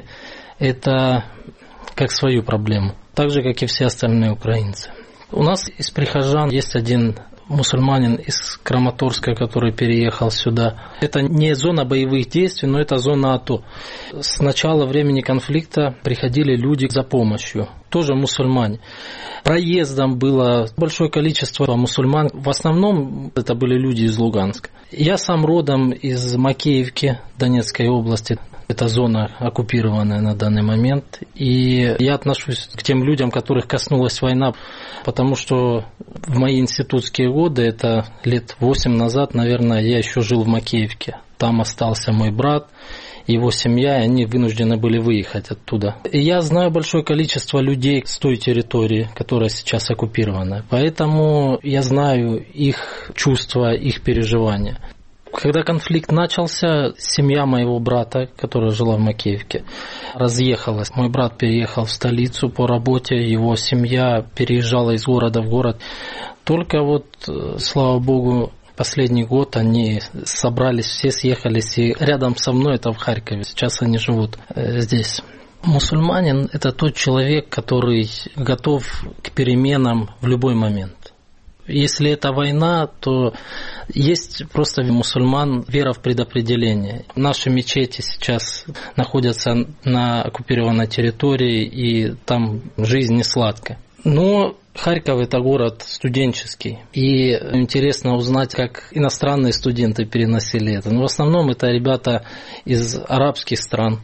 это как свою проблему, так же, как и все остальные украинцы. У нас из прихожан есть один мусульманин из Краматорска, который переехал сюда. Это не зона боевых действий, но это зона АТО. С начала времени конфликта приходили люди за помощью, тоже мусульмане. Проездом было большое количество мусульман. В основном это были люди из Луганска. Я сам родом из Макеевки, Донецкой области. Это зона оккупированная на данный момент. И я отношусь к тем людям, которых коснулась война, потому что в мои институтские годы, это лет восемь назад, наверное, я еще жил в Макеевке. Там остался мой брат, его семья, и они вынуждены были выехать оттуда. И я знаю большое количество людей с той территории, которая сейчас оккупирована. Поэтому я знаю их чувства, их переживания. Когда конфликт начался, семья моего брата, которая жила в Макеевке, разъехалась. Мой брат переехал в столицу по работе, его семья переезжала из города в город. Только вот, слава богу, последний год они собрались, все съехались, и рядом со мной, это в Харькове, сейчас они живут здесь. Мусульманин – это тот человек, который готов к переменам в любой момент. Если это война, то есть просто у мусульман вера в предопределение. Наши мечети сейчас находятся на оккупированной территории, и там жизнь не сладкая. Но Харьков – это город студенческий, и интересно узнать, как иностранные студенты переносили это. Но в основном это ребята из арабских стран.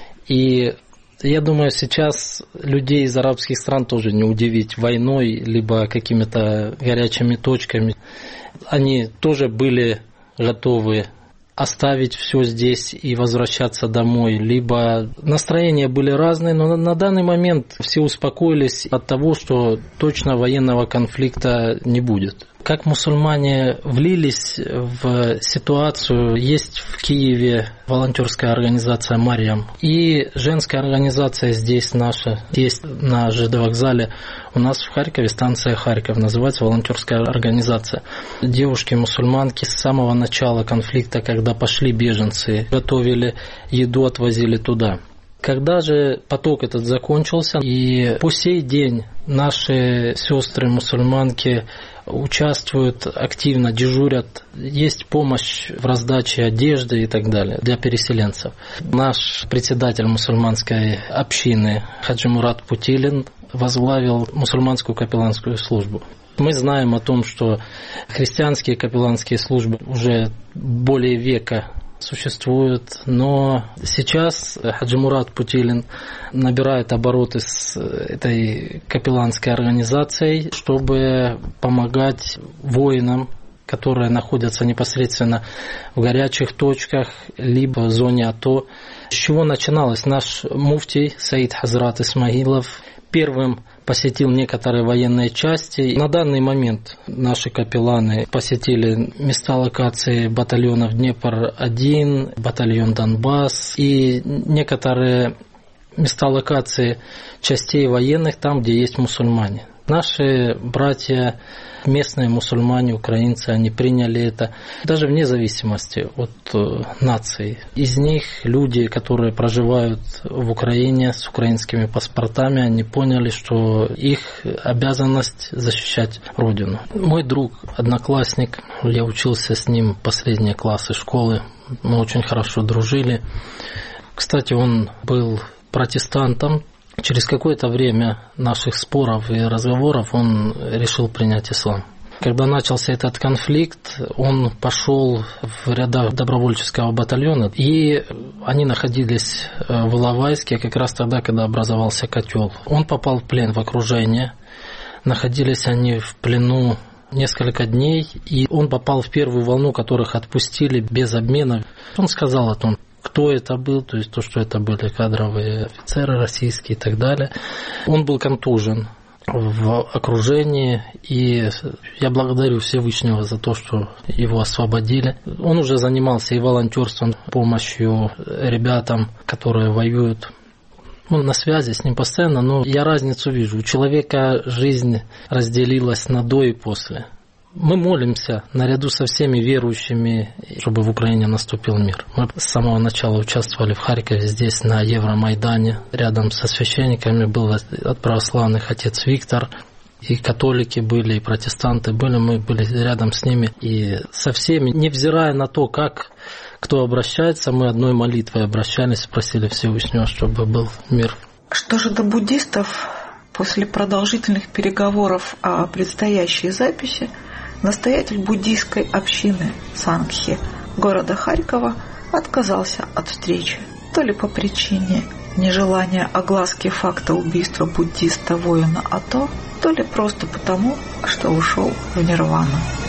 И я думаю, сейчас людей из арабских стран тоже не удивить войной, либо какими-то горячими точками. Они тоже были готовы оставить все здесь и возвращаться домой. Либо настроения были разные, но на данный момент все успокоились от того, что точно военного конфликта не будет. Как мусульмане влились в ситуацию, есть в Киеве волонтерская организация «Марьям» и женская организация здесь наша, есть на ЖД вокзале. У нас в Харькове станция Харьков, называется волонтерская организация. Девушки-мусульманки с самого начала конфликта, когда пошли беженцы, готовили еду, отвозили туда. Когда же поток этот закончился, и по сей день наши сестры-мусульманки участвуют активно, дежурят, есть помощь в раздаче одежды и так далее для переселенцев. Наш председатель мусульманской общины Хаджи Мурат Путилин возглавил мусульманскую капелланскую службу. Мы знаем о том, что христианские капелланские службы уже более века существуют, но сейчас Хаджи Мурат Путилин набирает обороты с этой капелланской организацией, чтобы помогать воинам, которые находятся непосредственно в горячих точках, либо в зоне АТО. С чего начиналось? Наш муфтий Саид Хазрат Исмаилов первым посетил некоторые военные части. На данный момент наши капелланы посетили места локации батальонов Днепр один, батальон Донбасс и некоторые места локации частей военных там, где есть мусульмане. Наши братья, местные мусульмане, украинцы, они приняли это даже вне зависимости от э, нации. Из них люди, которые проживают в Украине с украинскими паспортами, они поняли, что их обязанность защищать Родину. Мой друг, одноклассник, я учился с ним последние классы школы, мы очень хорошо дружили. Кстати, он был протестантом. Через какое-то время наших споров и разговоров он решил принять ислам. Когда начался этот конфликт, он пошел в рядах добровольческого батальона, и они находились в Иловайске как раз тогда, когда образовался котел. Он попал в плен, в окружение. Находились они в плену несколько дней, и он попал в первую волну, которых отпустили без обмена. Он сказал о том, кто это был, то есть то, что это были кадровые офицеры российские и так далее. Он был контужен в окружении, и я благодарю Всевышнего за то, что его освободили. Он уже занимался и волонтерством, помощью ребятам, которые воюют. Он на связи с ним постоянно, но я разницу вижу. У человека жизнь разделилась на до и после. Мы молимся наряду со всеми верующими, чтобы в Украине наступил мир. Мы с самого начала участвовали в Харькове, здесь на Евромайдане. Рядом со священниками был от православных отец Виктор. И католики были, и протестанты были. Мы были рядом с ними. И со всеми, невзирая на то, как кто обращается, мы одной молитвой обращались, просили Всевышнего, чтобы был мир. Что же до буддистов? После продолжительных переговоров о предстоящей записи настоятель буддийской общины Сангхи города Харькова отказался от встречи, то ли по причине нежелания огласки факта убийства буддиста-воина АТО, то ли просто потому, что ушел в нирвану.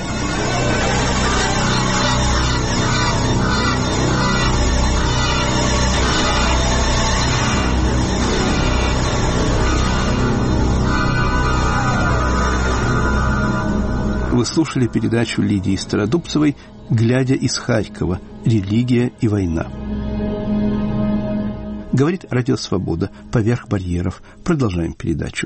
Вы слушали передачу Лидии Стародубцевой «Глядя из Харькова. Религия и война». Говорит Радио Свобода. Поверх барьеров. Продолжаем передачу.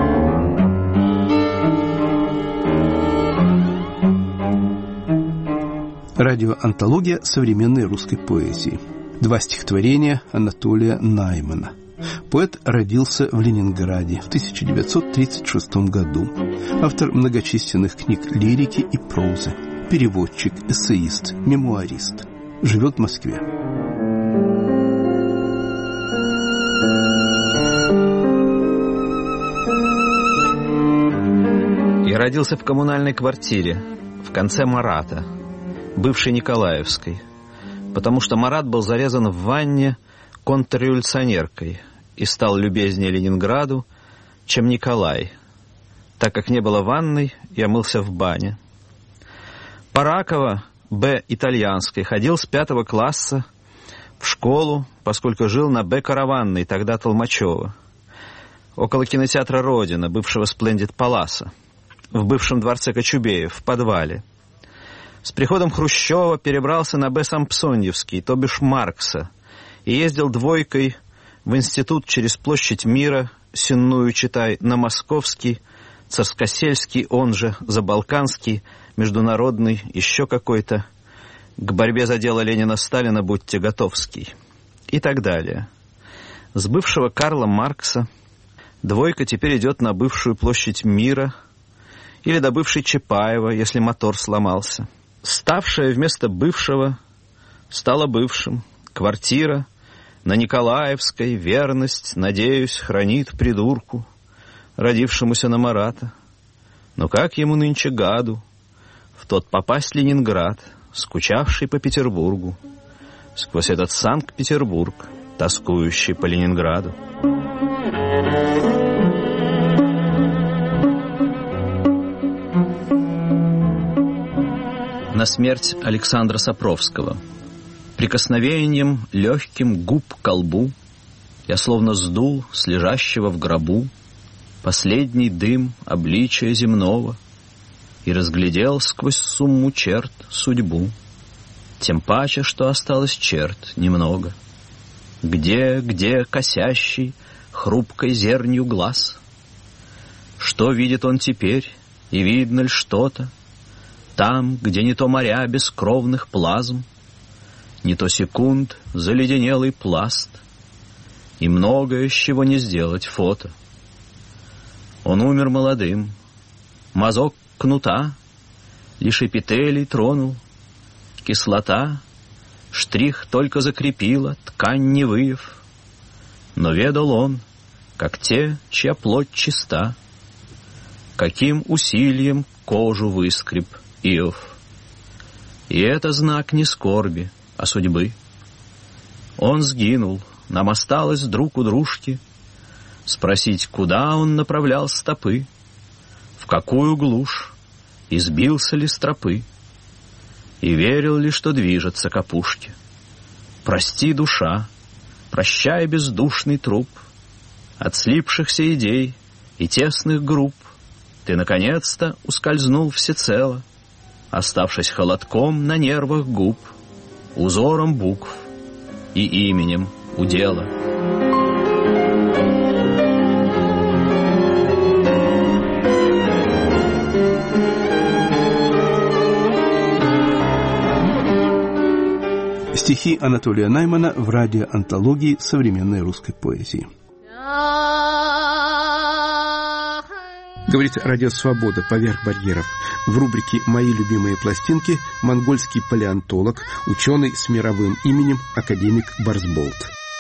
Радиоантология современной русской поэзии. Два стихотворения Анатолия Наймана. Поэт родился в Ленинграде в тысяча девятьсот тридцать шестом году. Автор многочисленных книг лирики и прозы. Переводчик, эссеист, мемуарист. Живет в Москве. Я родился в коммунальной квартире в конце Марата, бывшей Николаевской, потому что Марат был зарезан в ванне контрреволюционеркой и стал любезнее Ленинграду, чем Николай. Так как не было ванной, я мылся в бане. Паракова, Б. итальянской, ходил с пятого класса в школу, поскольку жил на Б. Караванной, тогда Толмачева, около кинотеатра «Родина», бывшего «Сплендид Паласа», в бывшем дворце Кочубеев, в подвале. С приходом Хрущева перебрался на Б. Сампсоньевский, то бишь Маркса, и ездил двойкой в институт через площадь Мира, Сенную читай, на Московский, Царскосельский, он же Забалканский, Международный, еще какой-то, к борьбе за дело Ленина-Сталина будьте готовский, и так далее. С бывшего Карла Маркса двойка теперь идет на бывшую площадь Мира или до бывшей Чапаева, если мотор сломался. Ставшая вместо бывшего стала бывшим. Квартира на Николаевской, верность, надеюсь, хранит придурку, родившемуся на Марата. Но как ему нынче гаду в тот попасть Ленинград, скучавший по Петербургу, сквозь этот Санкт-Петербург, тоскующий по Ленинграду. На смерть Александра Сапровского. Прикосновением легким губ к колбу я словно сдул с лежащего в гробу последний дым обличия земного и разглядел сквозь сумму черт судьбу, тем паче, что осталось черт немного. Где, где косящий хрупкой зернью глаз? Что видит он теперь, и видно ли что-то? Там, где не то моря бескровных плазм, не то секунд заледенелый пласт, и многое, с чего не сделать фото. Он умер молодым, мазок кнута лишь эпителий тронул, кислота штрих только закрепила, ткань не выев. Но ведал он, как те, чья плоть чиста, каким усилием кожу выскреб Иов. И это знак не скорби, а судьбы. Он сгинул, нам осталось друг у дружки спросить, куда он направлял стопы, в какую глушь, избился ли с тропы, и верил ли, что движется к опушке. Прости, душа, прощай, бездушный труп, от слипшихся идей и тесных групп ты, наконец-то, ускользнул всецело, оставшись холодком на нервах губ, узором букв и именем удела. Стихи Анатолия Наймана в радиоантологии современной русской поэзии. Говорит Радио Свобода «Поверх барьеров». В рубрике «Мои любимые пластинки» монгольский палеонтолог, ученый с мировым именем академик Барсболт.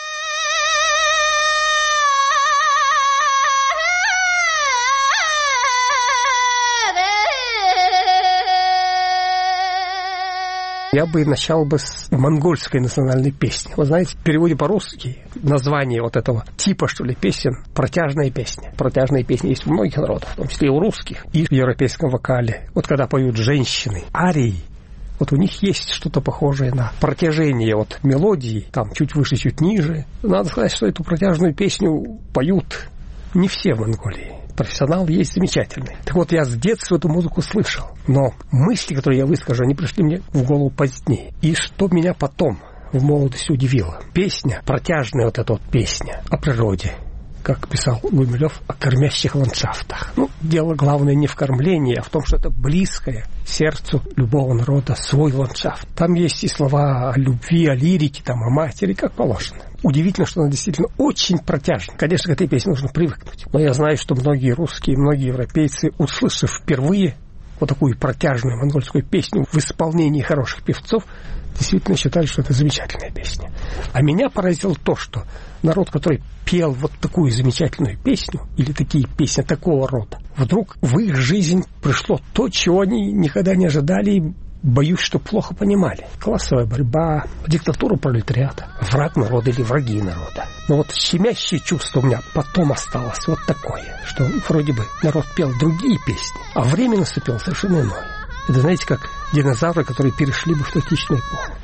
Я бы начал бы с монгольской национальной песни. Вы знаете, в переводе по-русски название вот этого типа, что ли, песен — протяжная песня. Протяжные песни есть у многих народов, в том числе и у русских, и в европейском вокале. Вот когда поют женщины, арии, вот у них есть что-то похожее на протяжение вот мелодии, там чуть выше, чуть ниже. Надо сказать, что эту протяжную песню поют не все в Монголии. Профессионал есть замечательный. Так вот, я с детства эту музыку слышал, но мысли, которые я выскажу, они пришли мне в голову позднее. И что меня потом в молодости удивило. Песня, протяжная вот эта вот песня о природе, как писал Гумилев, о кормящих ландшафтах. Ну, дело главное не в кормлении, а в том, что это близкое сердцу любого народа свой ландшафт. Там есть и слова о любви, о лирике, там, о матери, как положено. Удивительно, что она действительно очень протяжна. Конечно, к этой песне нужно привыкнуть. Но я знаю, что многие русские, многие европейцы, услышав впервые вот такую протяжную монгольскую песню в исполнении хороших певцов, действительно считали, что это замечательная песня. А меня поразило то, что народ, который пел вот такую замечательную песню, или такие песни такого рода, вдруг в их жизнь пришло то, чего они никогда не ожидали, и, боюсь, что плохо понимали. Классовая борьба, диктатура пролетариата, враг народа или враги народа. Но вот щемящее чувство у меня потом осталось вот такое, что вроде бы народ пел другие песни, а время наступило совершенно иное. Это, знаете, как динозавры, которые перешли бы в тактичную эпоху.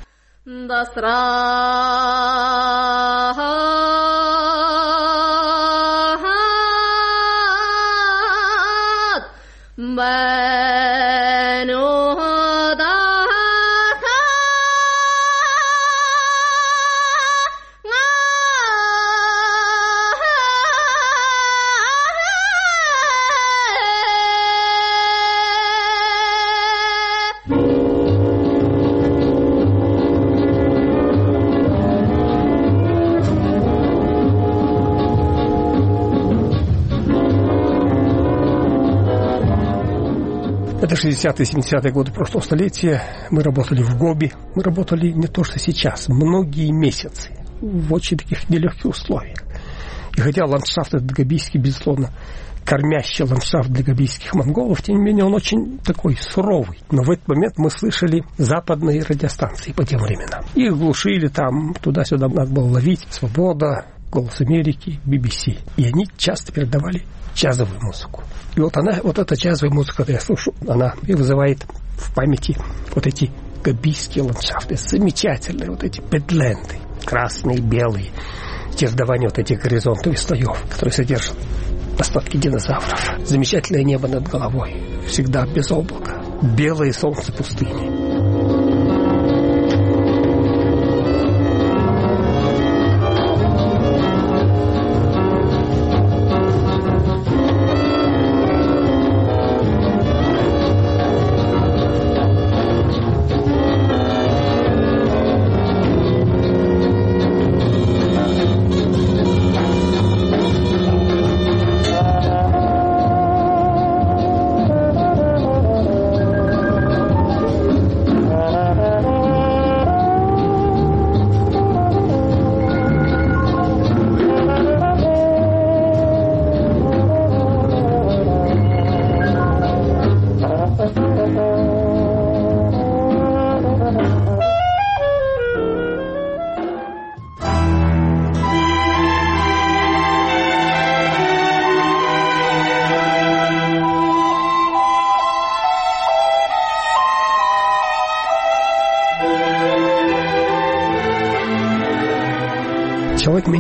Это шестидесятые, семидесятые годы прошлого столетия. Мы работали в Гоби. Мы работали не то, что сейчас, многие месяцы в очень таких нелегких условиях. И хотя ландшафт этот гобийский, безусловно, кормящий ландшафт для гобийских монголов, тем не менее он очень такой суровый. Но в этот момент мы слышали западные радиостанции по тем временам. Их глушили там, туда-сюда надо было ловить. Свобода, Голос Америки, би би си. И они часто передавали джазовую музыку. И вот она, вот эта джазовая музыка, когда я слышу, она и вызывает в памяти вот эти гобийские ландшафты, замечательные вот эти бедленды, красные, белые, чередование вот этих горизонтов и слоев, которые содержат остатки динозавров. Замечательное небо над головой, всегда без облака, белое солнце пустыни.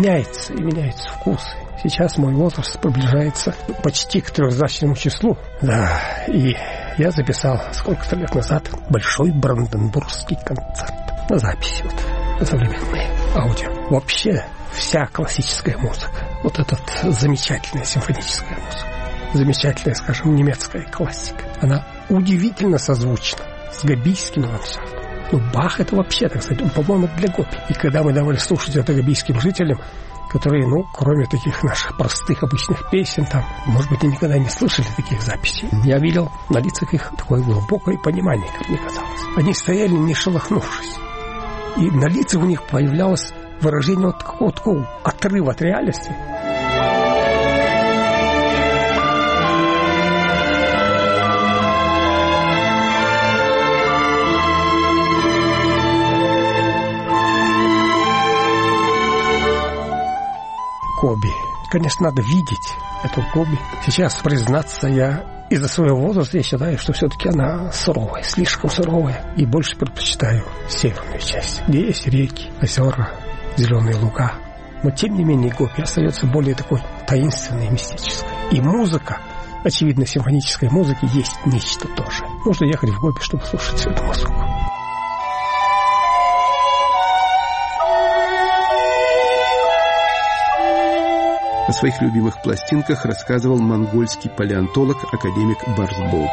меняется, и меняются вкусы. Сейчас мой возраст приближается почти к трехзначному числу. Да, и я записал сколько-то лет назад большой бранденбургский концерт на записи, вот, современные аудио. Вообще вся классическая музыка, вот эта замечательная симфоническая музыка, замечательная, скажем, немецкая классика, она удивительно созвучна с габийским ландшафтом. Ну, Бах — это вообще, так сказать, он, по-моему, для гопи. И когда мы давали слушать это габийским жителям, которые, ну, кроме таких наших простых обычных песен, там, может быть, и никогда не слышали таких записей, я видел на лицах их такое глубокое понимание, как мне казалось. Они стояли, не шелохнувшись. И на лицах у них появлялось выражение вот такого, такого отрыва от реальности. Коби. Конечно, надо видеть эту Коби. Сейчас, признаться, я из-за своего возраста я считаю, что все-таки она суровая, слишком суровая. И больше предпочитаю северную часть, где есть реки, озера, зеленые луга. Но, тем не менее, Гоби остается более такой таинственной и мистической. И музыка, очевидно, симфонической музыки есть нечто тоже. Можно ехать в Гоби, чтобы слушать всю эту музыку. О своих любимых пластинках рассказывал монгольский палеонтолог, академик Барсболт.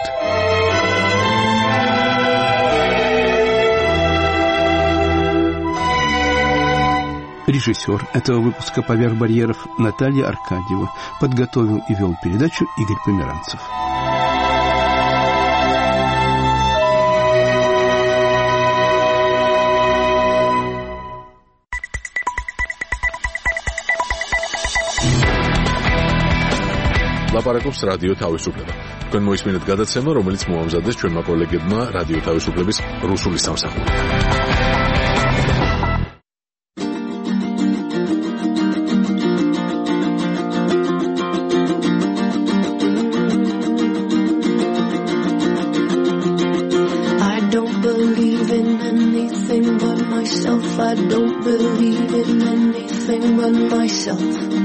Режиссер этого выпуска «Поверх барьеров» Наталья Аркадьева. Подготовил и вел передачу Игорь Померанцев. ლაპარაკობს რადიო თავისუფლება. თქვენ მოისმინეთ გადაცემა, რომელიც მოამზადეს ჩვენმა კოლეგებმა რადიო თავისუფლების რუსული სამსახურიდან. I don't believe in anything but myself. I don't believe in anything but myself.